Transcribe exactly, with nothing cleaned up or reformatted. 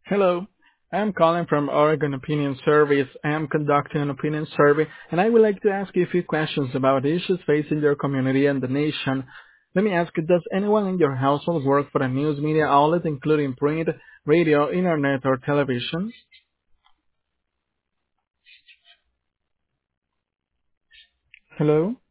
Hello. I'm calling from Oregon Opinion Surveys. I am conducting an opinion survey, and I would like to ask you a few questions about issues facing your community and the nation. Let me ask you, does anyone in your household work for a news media outlet, including print, radio, internet, or television? Hello?